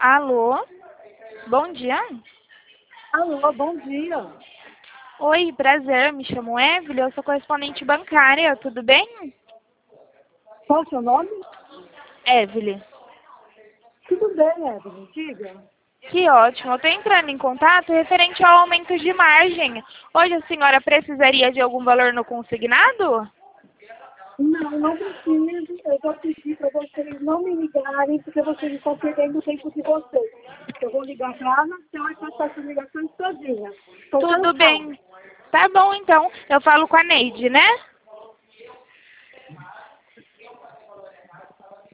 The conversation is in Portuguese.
Alô? Bom dia. Alô, bom dia. Oi, prazer. Me chamo Evelyn, eu sou correspondente bancária, tudo bem? Qual é o seu nome? Evelyn. Tudo bem, Evelyn, diga. Que ótimo. Eu estou entrando em contato referente ao aumento de margem. Hoje a senhora precisaria de algum valor no consignado? Não, não preciso. Eu vou pedir para vocês não me ligarem, porque vocês estão perdendo o tempo de vocês. Eu vou ligar para a Anatel e passar essa ligação sozinha. Estou Tudo cansada. bem. Tá bom, então. Eu falo com a Neide, né?